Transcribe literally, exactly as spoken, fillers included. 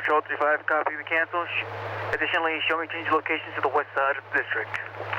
Patrol three five, copy the cancel. Additionally, show me change location to the west side of the district.